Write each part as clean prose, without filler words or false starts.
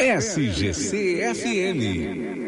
SGC-FM.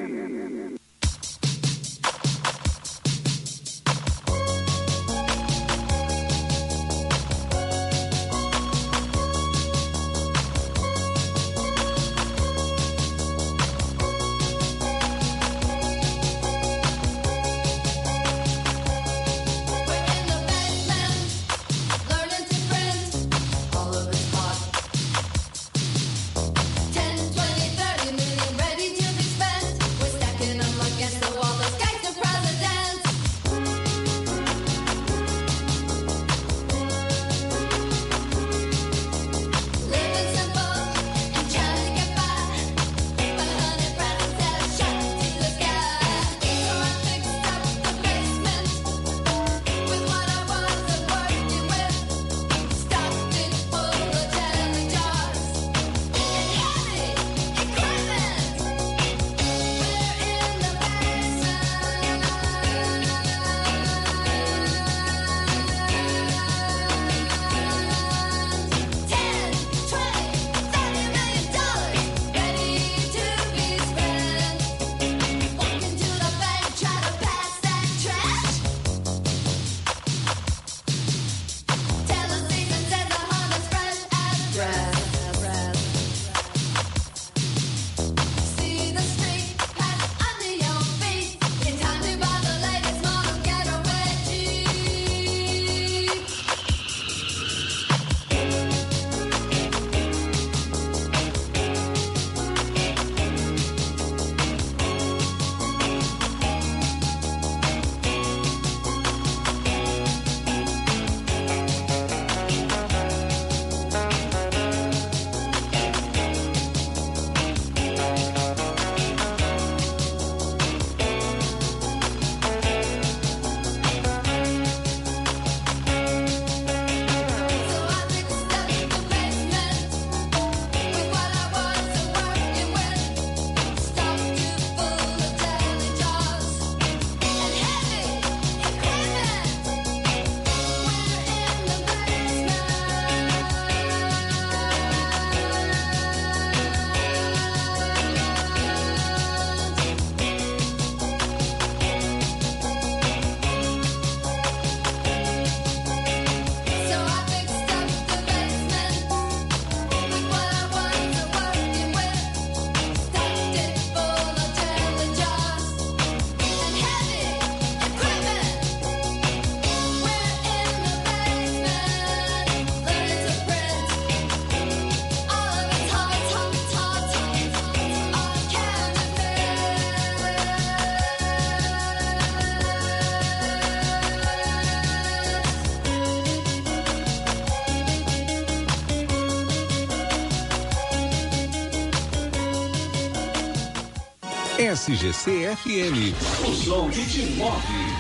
SGC-FM, o som que te move.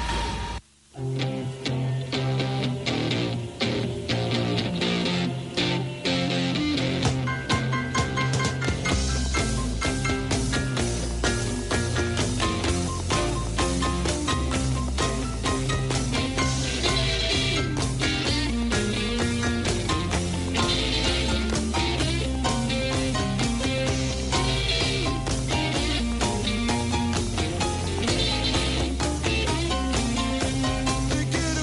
Get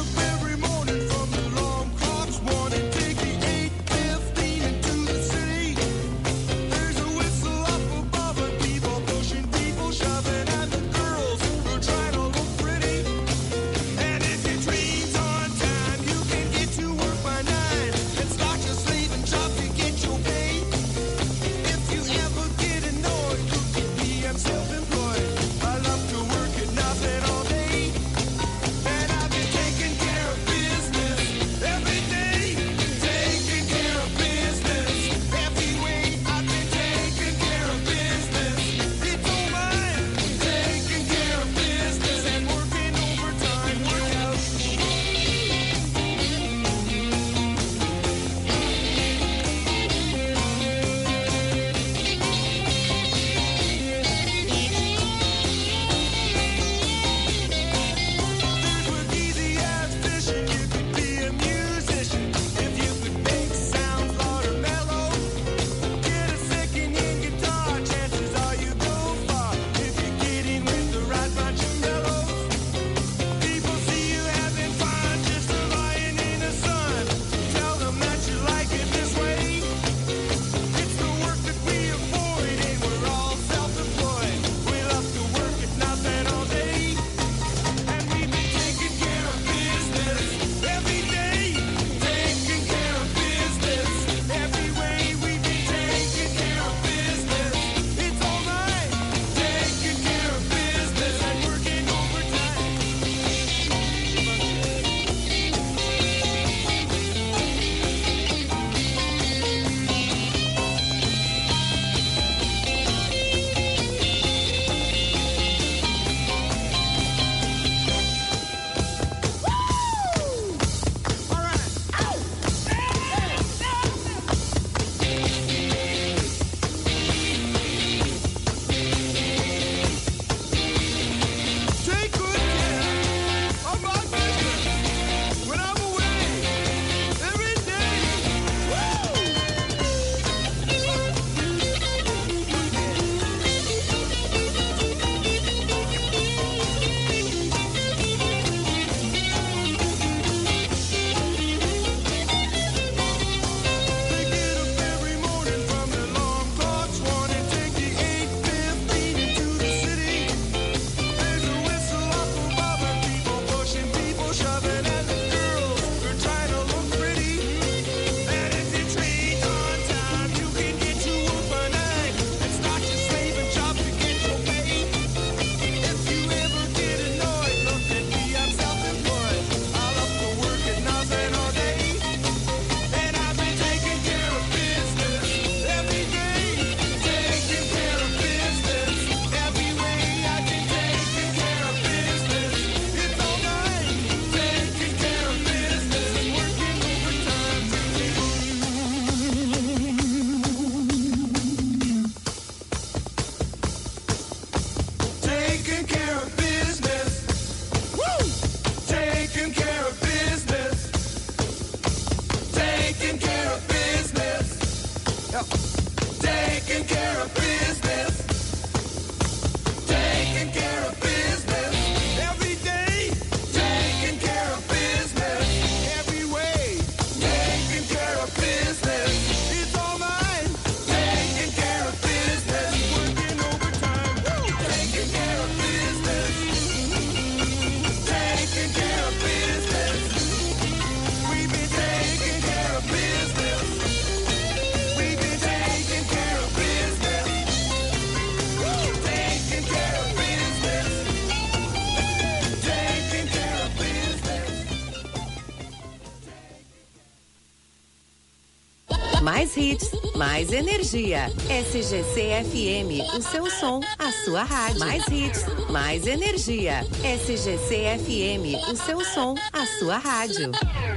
Mais hits, mais energia. SGC-FM, o seu som, a sua rádio. Mais hits, mais energia. SGC-FM, o seu som, a sua rádio.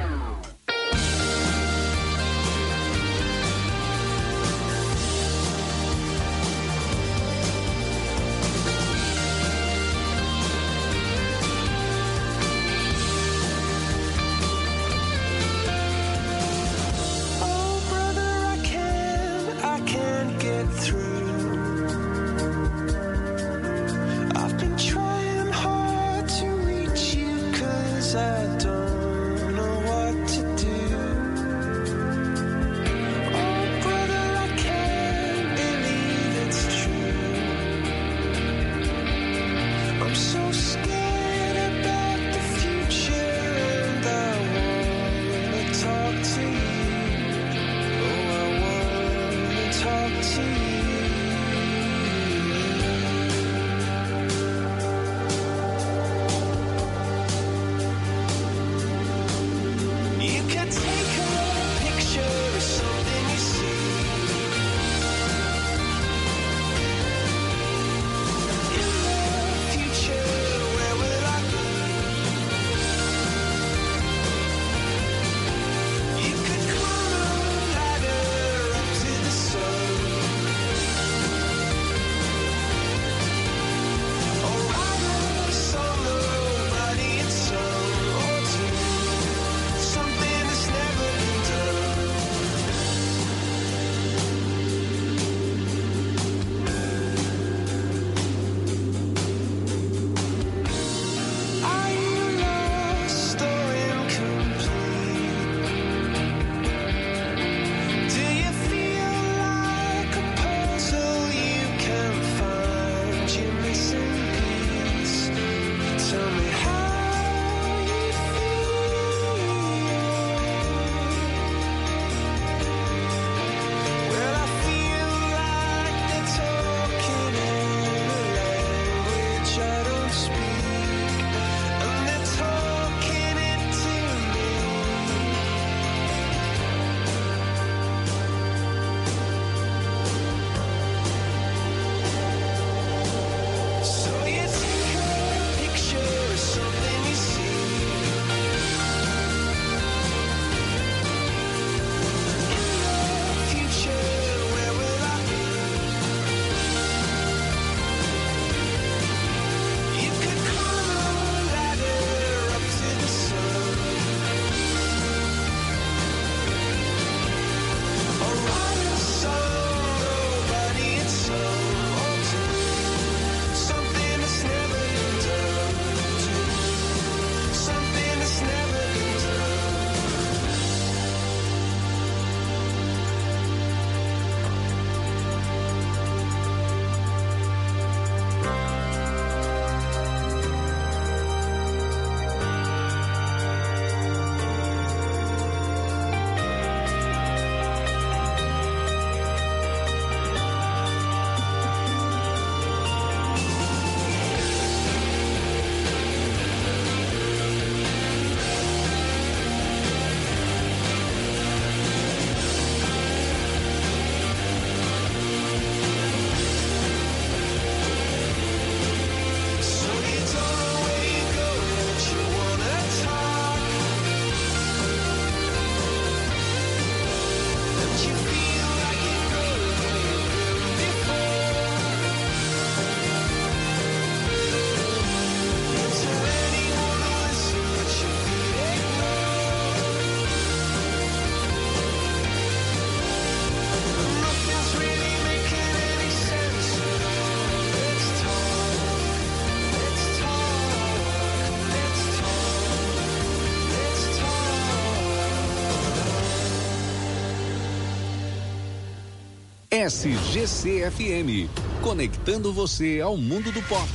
SGC-FM, conectando você ao mundo do pop,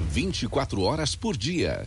24 horas por dia.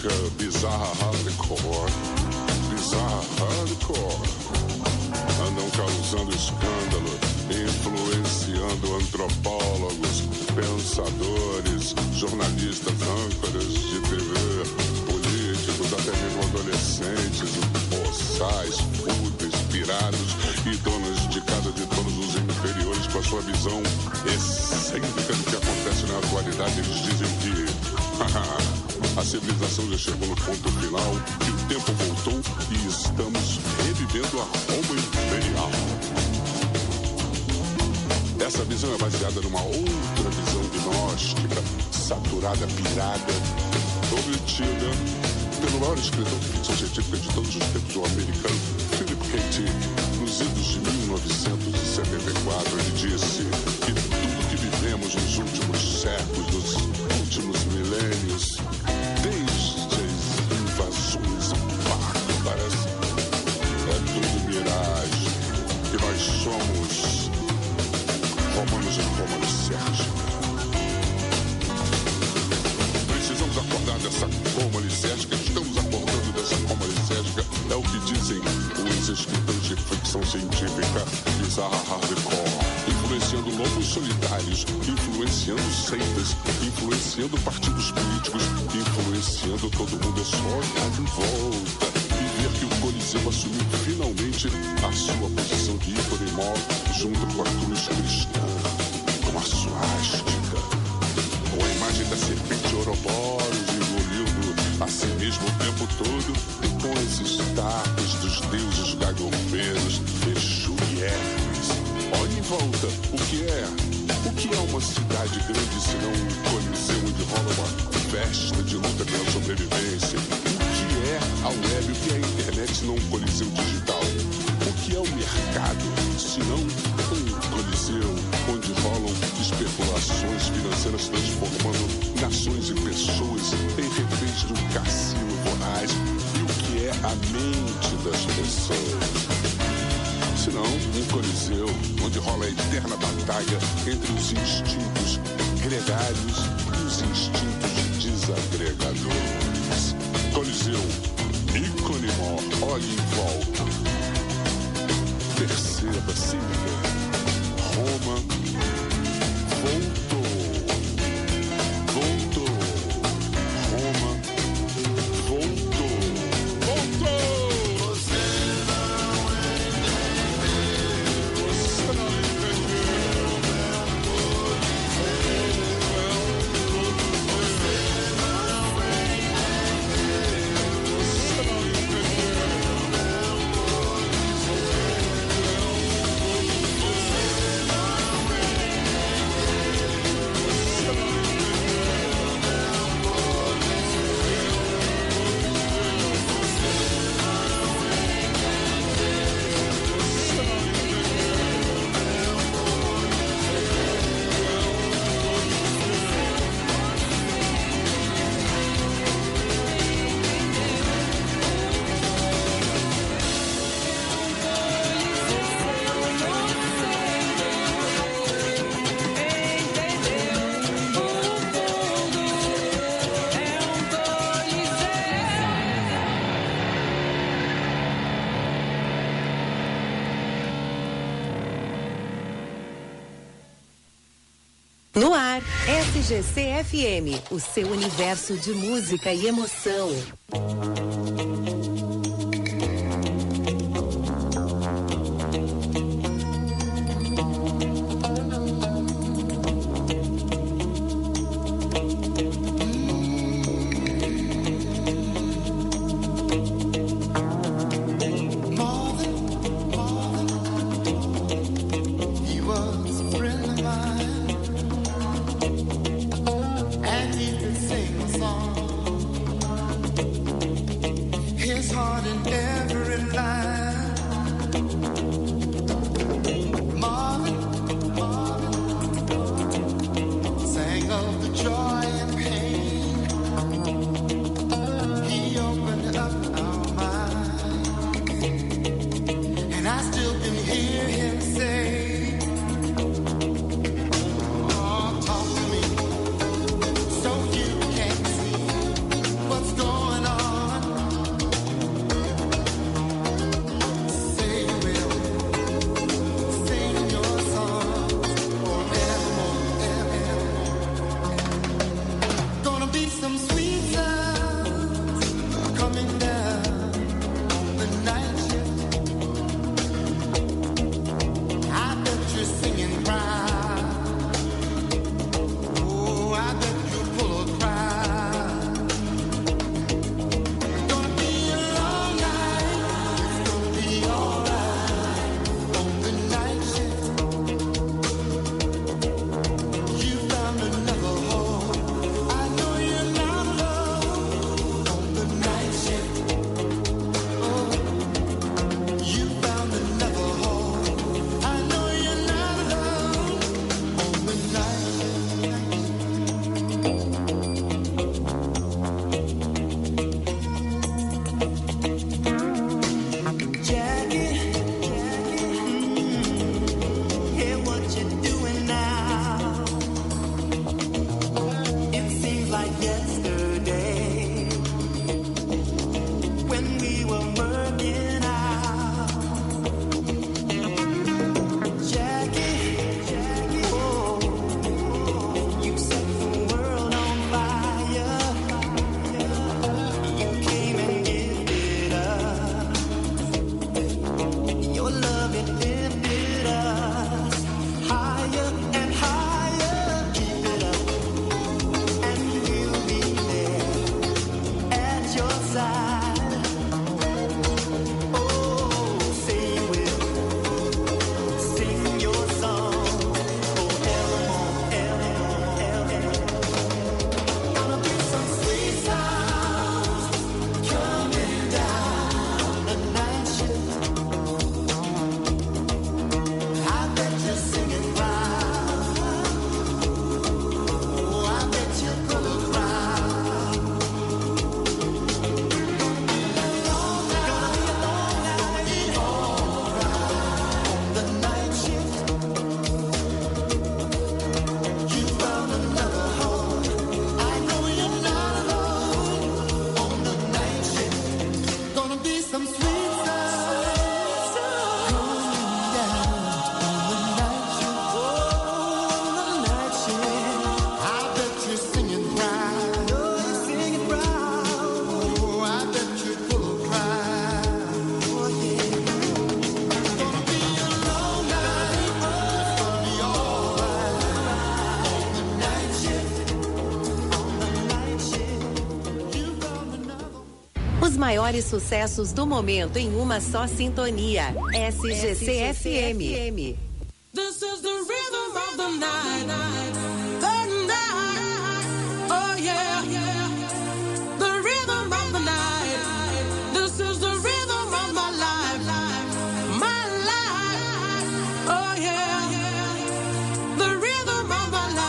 música bizarra hardcore. Bizarra hardcore. Andam causando escândalo, influenciando antropólogos, pensadores, jornalistas, âncoras de TV, políticos, até mesmo adolescentes, boçais, fúteis, pirados e donos de casa de todos os inferiores com a sua visão excêntrica do que acontece na atualidade. Eles dizem que a civilização já chegou no ponto final, que o tempo voltou e estamos revivendo a Roma Imperial. Essa visão é baseada numa outra visão gnóstica, saturada, pirada, obtida pelo maior escritor de ficção científica de todos os tempos, o americano Philip K. Dick. Nos idos de 1974, ele disse que tudo que vivemos nos últimos séculos, nos últimos milênios, desde as invasões bárbaras, é tudo miragem, que nós somos romanos e Roma licérgica. Precisamos acordar dessa coma licérgica, estamos acordando dessa coma licérgica, é o que dizem os escritores de ficção científica bizarra hardcore, influenciando lobos solitários, influenciando seitas, influenciando partidos políticos, influenciando todo mundo. É só olhar em volta e ver que o Coliseu assumiu finalmente a sua posição de ícone mor junto com a cruz cristã, com a suástica, com a imagem da serpente Ouroboros engolindo a si mesmo o tempo todo, com as estátuas dos deuses gagompeiros, Exu e Hermes. Olhe em volta, o que é uma cidade grande se não um coliseu onde rola uma festa de luta pela sobrevivência? O que é a web, o que é a internet se não um coliseu digital? O que é o mercado se não um coliseu onde rolam especulações financeiras transformando nações e pessoas em reféns do cassino voraz? E o que é a mente das pessoas? Senão um coliseu onde rola a eterna batalha entre os instintos gregários e os instintos desagregadores. Coliseu, ícone mor, olhe em volta. Perceba, sinta, Roma voltou. Voltou. Roma voltou. Voltou! Você não entendeu. Você não entendeu. Você não No ar, SGC FM, o seu universo de música e emoção. His heart Os maiores sucessos do momento em uma só sintonia. SGC-FM. This is the rhythm of the night. The night. Oh yeah. The rhythm of the night. This is the rhythm of my life. My life. Oh yeah. The rhythm of my life.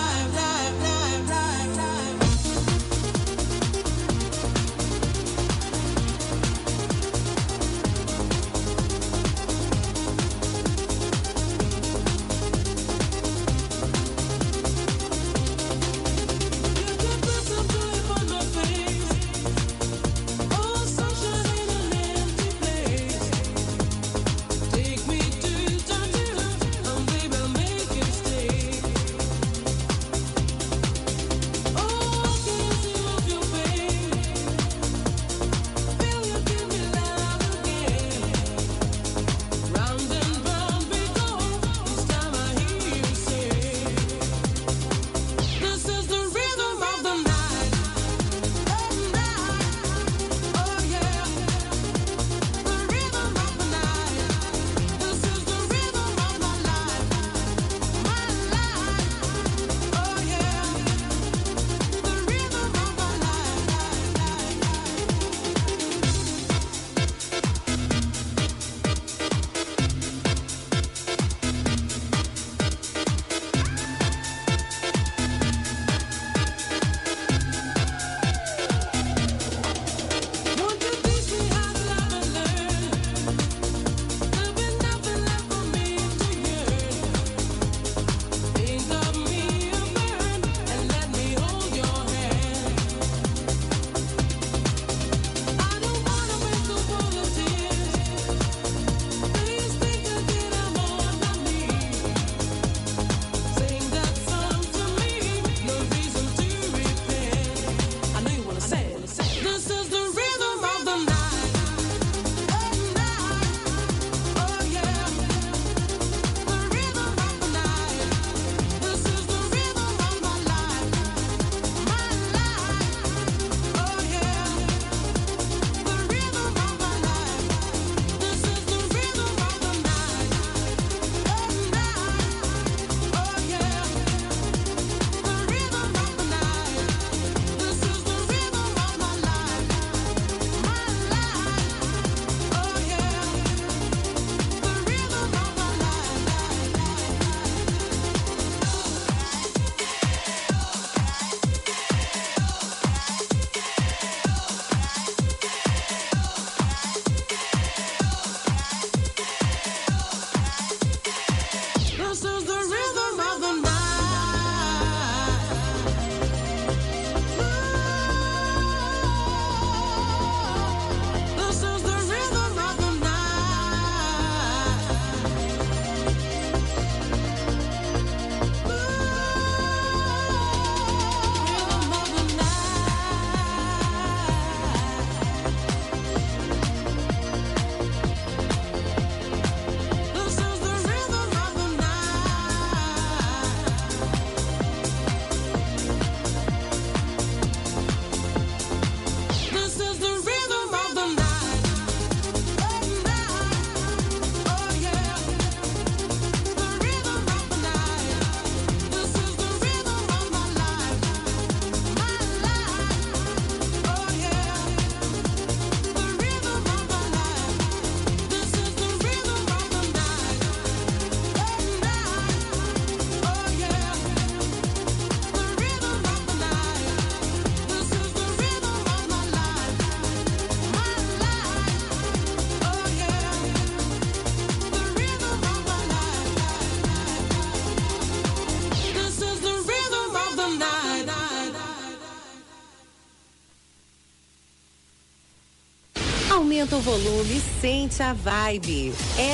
Aumenta o volume, sente a vibe.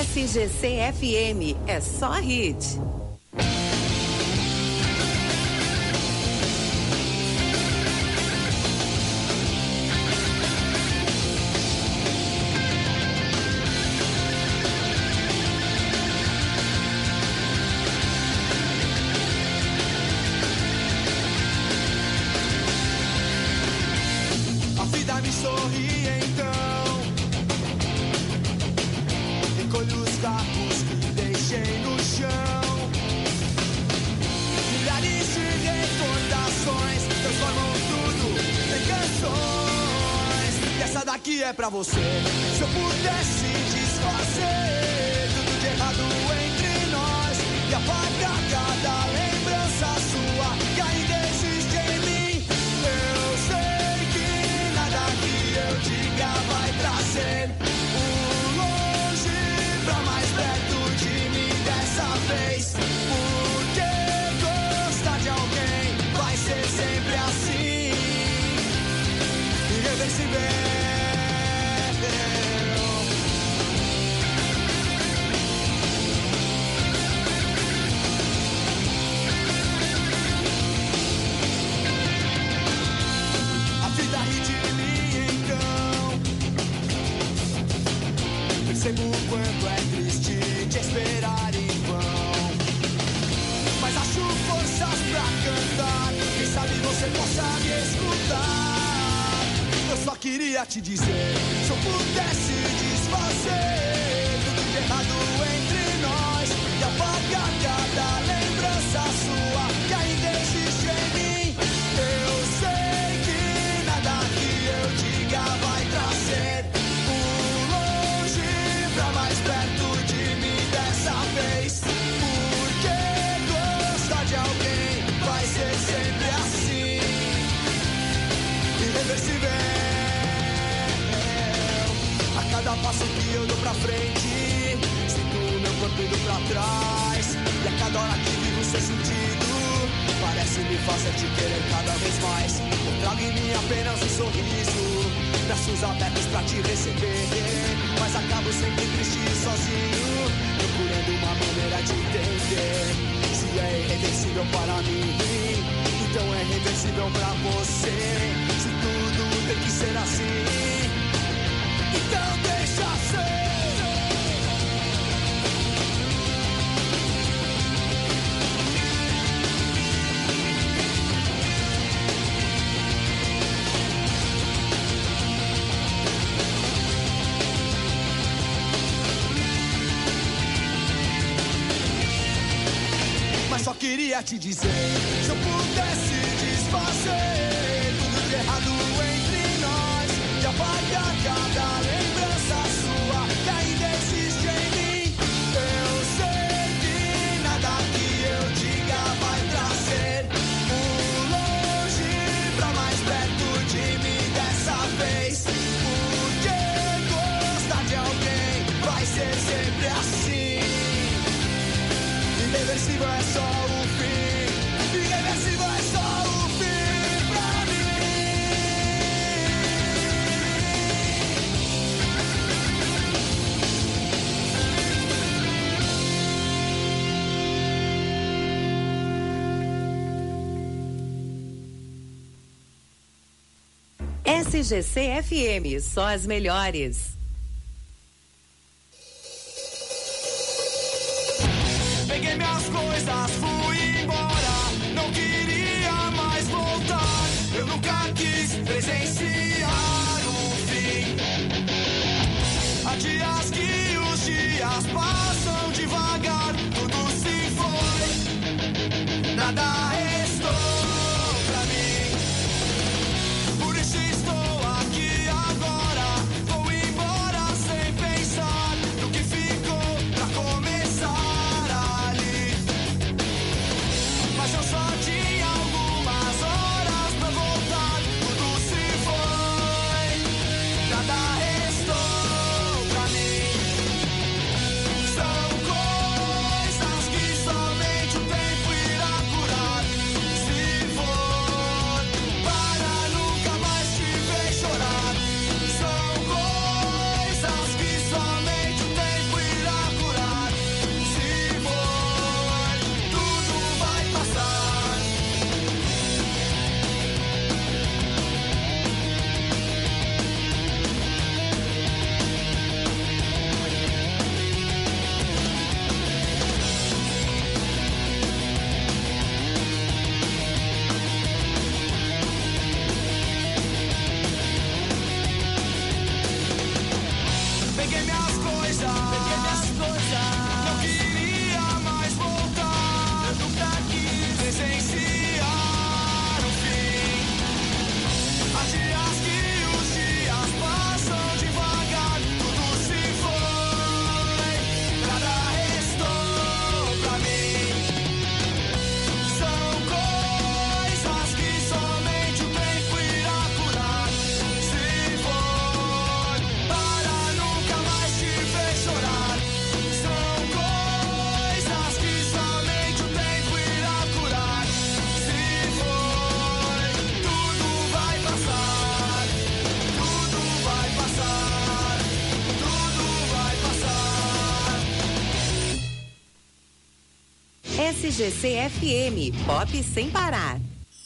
SGC-FM é só hit. A vida me sorri recolho os cacos que deixei no chão. Milhares de recordações transformam tudo em canções. E essa daqui é pra você. Se eu pudesse desfazer tudo de errado entre nós e apagar cada lembrança sua que ainda existe em mim, eu sei que nada que eu diga vai trazer o longe pra mais perto de mim dessa vez. Porque gostar de alguém vai ser sempre assim, irreversível. Percebo o quanto é triste te esperar em vão, mas acho forças pra cantar. Quem sabe você possa me escutar. Eu só queria te dizer, se eu pudesse desfazer tudo de errado entre nós e apagar cada lembrança sua que ainda existe em mim, eu sei que nada que eu diga vai trazer pra mais perto de mim dessa vez. Porque gostar de alguém vai ser sempre assim, irreversível. A cada passo que eu dou pra frente, sinto o meu corpo indo pra trás. E a cada hora que vivo sem sentido, parece me fazer te querer cada vez mais. Eu trago em mim apenas um sorriso, braços abertos pra te receber, mas acabo sempre triste e sozinho, procurando uma maneira de entender. Se é irreversível para mim, então é irreversível pra você. Se tudo tem que ser assim, então deixa ser. Só queria te dizer, se eu pudesse desfazer tudo de errado entre nós e apagar cada lembrança sua que ainda existe em mim, eu sei que nada que eu diga vai trazer o longe pra mais perto de mim dessa vez. Porque gostar de alguém vai ser sempre assim, irreversível é só o fim, irreversível é só o fim pra mim. SGC-FM, só as melhores. Peguei minhas coisas, fui embora, não queria mais voltar. Eu nunca quis presenciar o fim. Há dias que os dias passam devagar, tudo se foi, nada restou pra mim. Por isso estou aqui agora, vou embora sem pensar no que ficou pra começar ali. Mas eu só tinha algumas horas pra voltar, tudo se foi, nada restou pra mim. SGC FM, pop sem parar.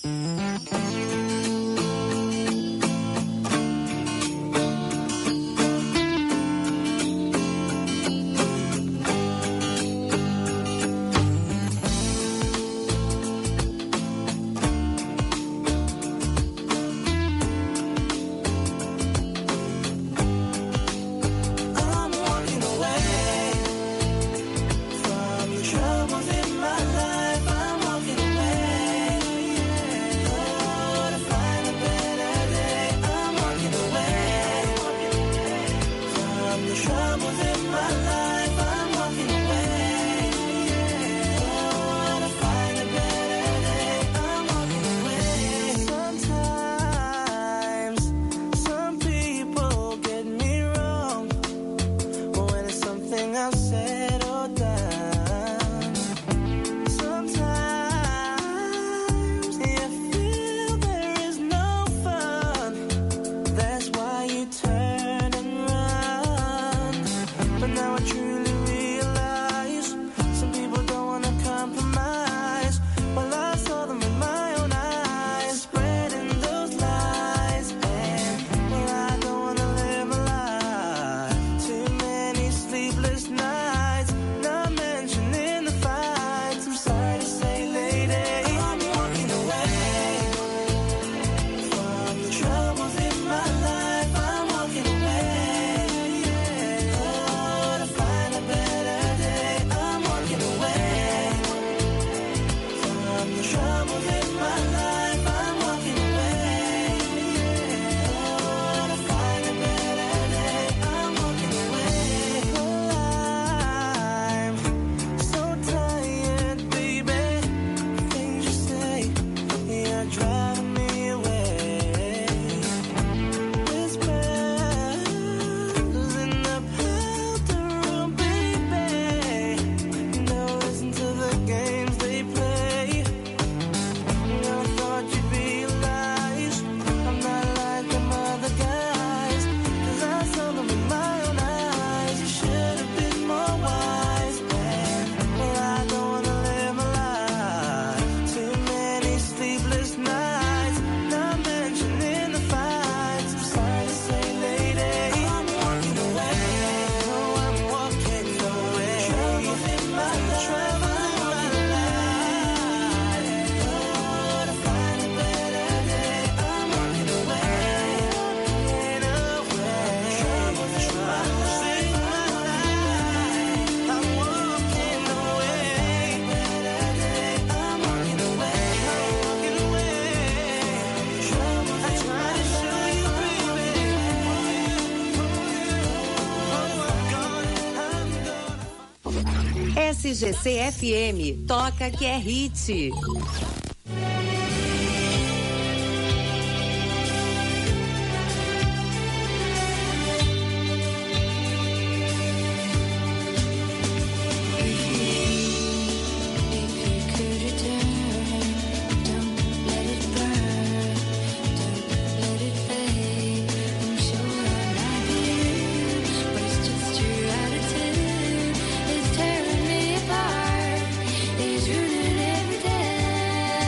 SGC FM, toca que é hit. It's ruining every day.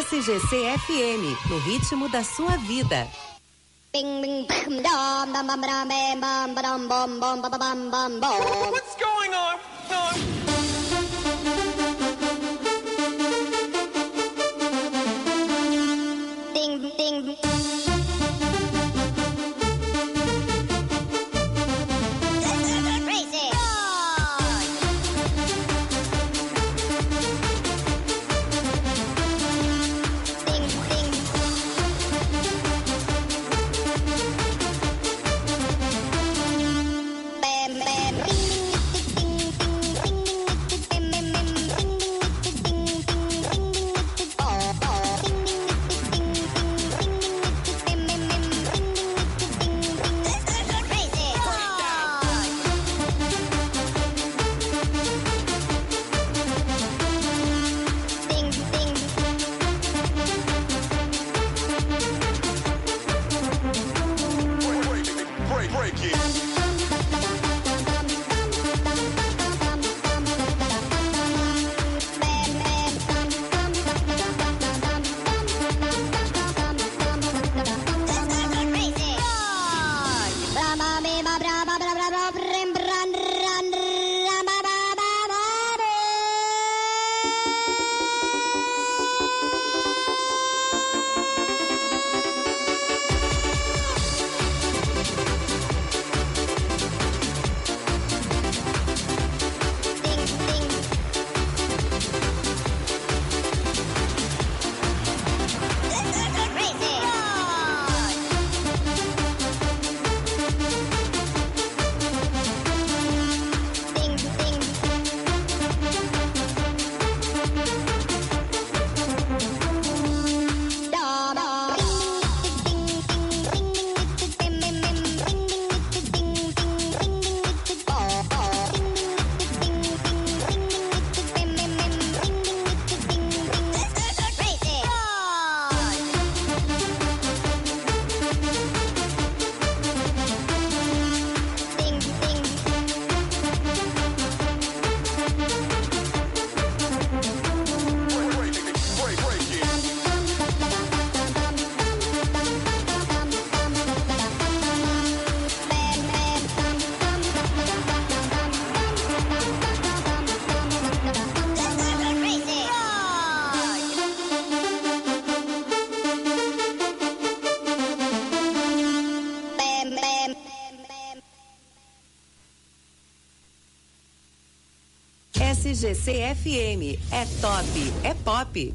SGC FM, no ritmo da sua vida. What's going on? SGC FM é top, é pop.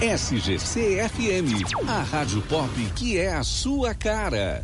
SGC FM, a rádio pop que é a sua cara.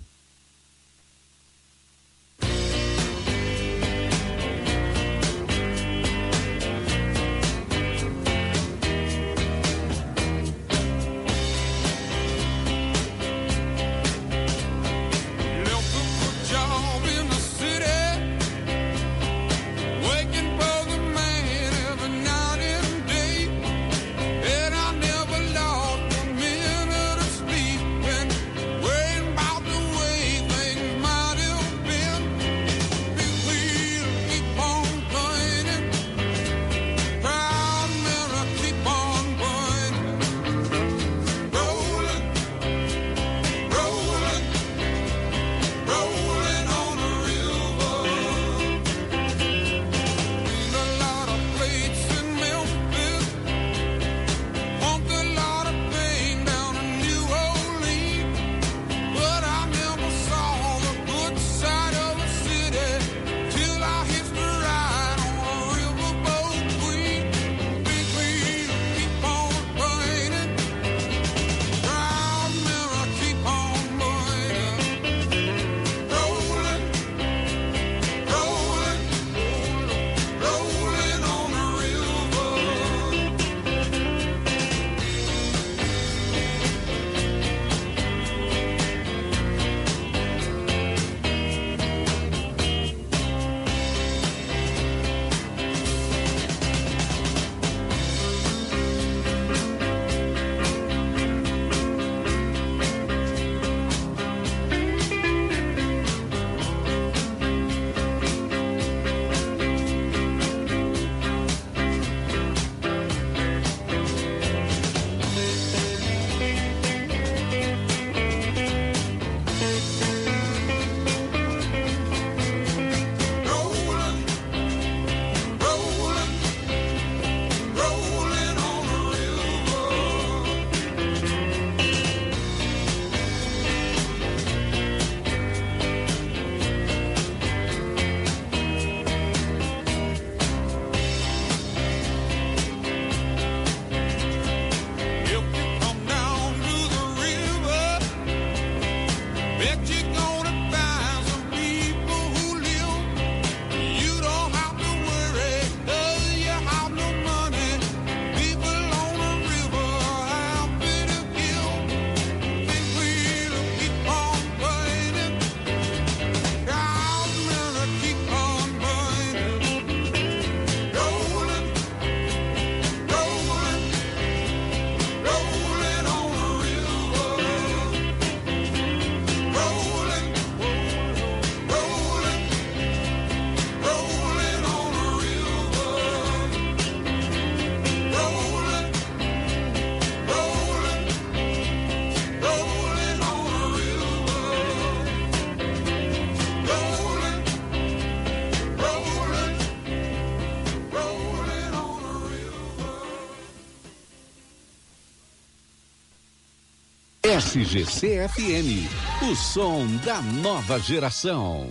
SGC FM, o som da nova geração.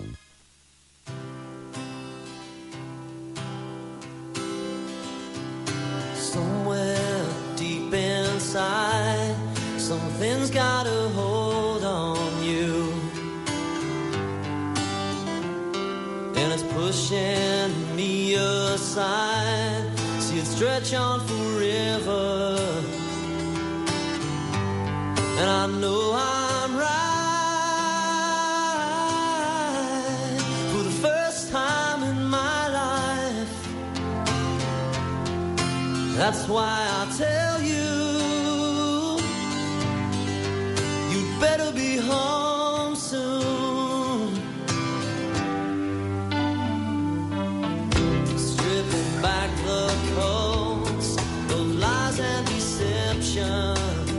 Somewhere deep inside, something's got a hold on you, and it's pushing me aside. See it stretch on forever. And I know I'm right for the first time in my life. That's why I tell you, you'd better be home soon. Stripping back the coats of lies and deception.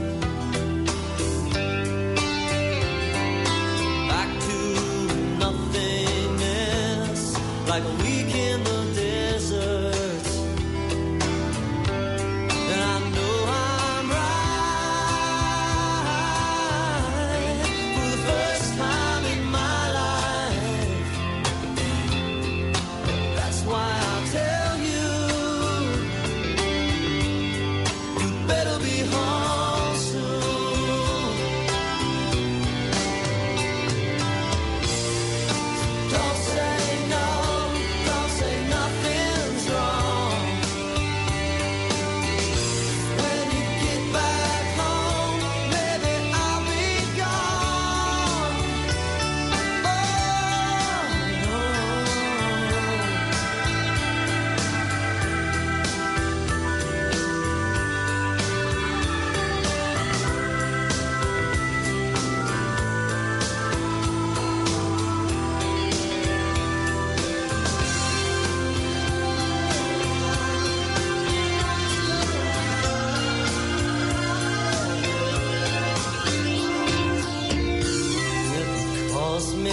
Like a week in the desert, and I know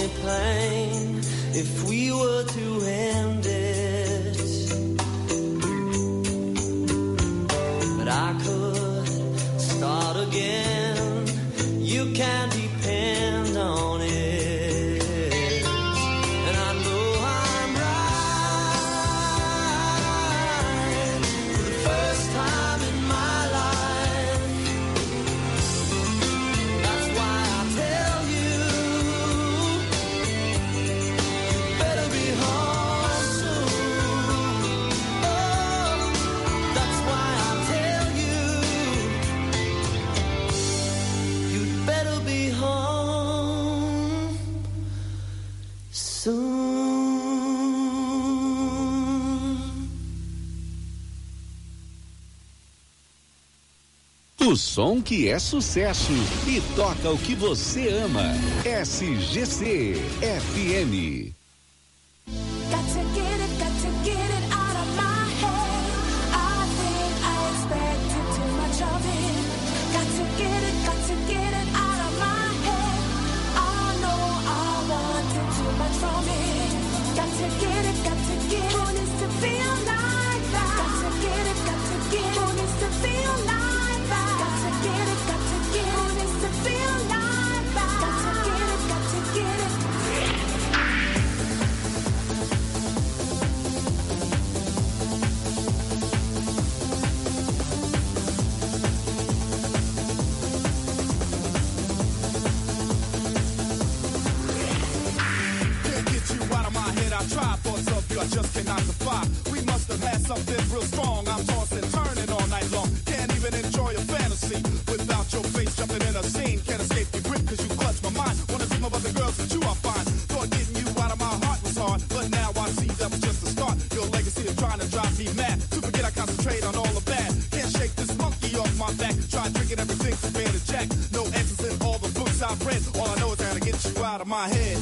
it plain if we were to end it. But I could start again. You can depend on it. And I know I'm right for the first time in my life. That's why I tell you, you better be home soon. Oh, that's why I tell you, you'd better be home soon. O som que é sucesso e toca o que você ama. SGC FM. Got to get it out of my head. I think I expected too much of it. Got to get it out of my head. I know I wanted too much from it. Got to get it. Who needs to feel like that? Got to get it. Who needs to feel like that? Got to get it. Who needs to feel like that? Got to get it. Can't get you out of my head. I tried thoughts of you, I just cannot defy. We must have had something real strong. I'm tossing, turning all night long. Can't even enjoy a fantasy without your face jumping in a scene. Can't escape your grip cause you clutch my mind. Wanna dream about the girls that you I find. Thought getting you out of my heart was hard, but now I see that was just the start. Your legacy is trying to drive me mad. To forget I concentrate on all the bad. Can't shake this monkey off my back. Try drinking everything from bear to jack. No answers in all the books I've read. All I know is I gotta get you out of my head.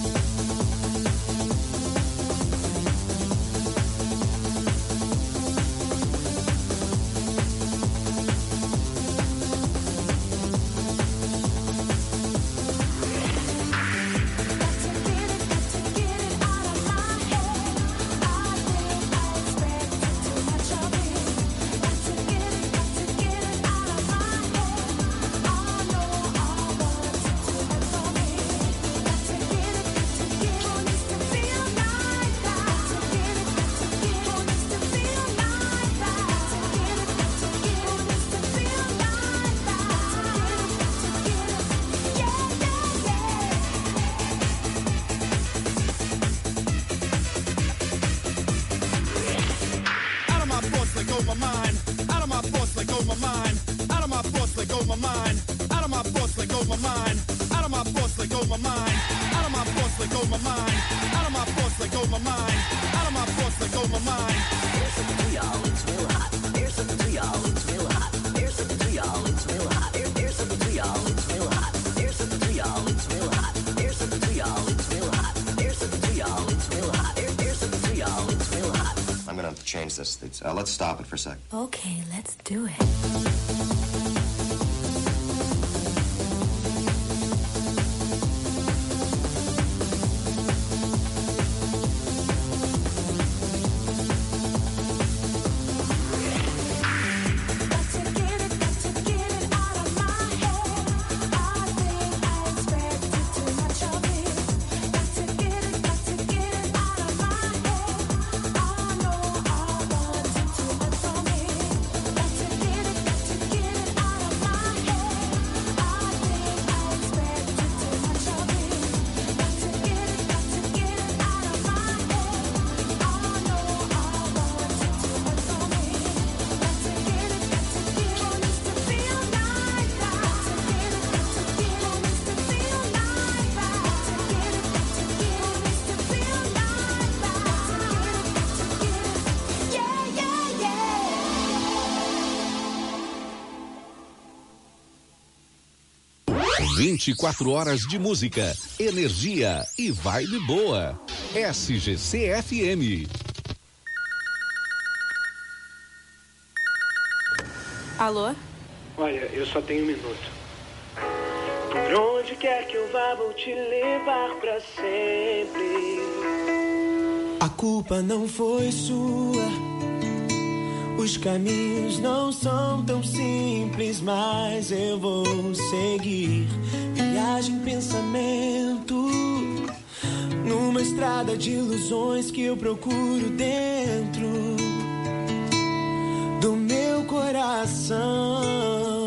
I'm gonna have to change this. Let's stop it for a sec. Okay, let's do it. Vinte e 24 horas de música, energia e vibe boa. SGC FM. Alô? Olha, eu só tenho um minuto. Por Por onde quer que eu vá, vou te levar pra sempre. A culpa não foi sua. Os caminhos não são tão simples, mas eu vou seguir. Viagem, pensamento, numa estrada de ilusões que eu procuro dentro do meu coração.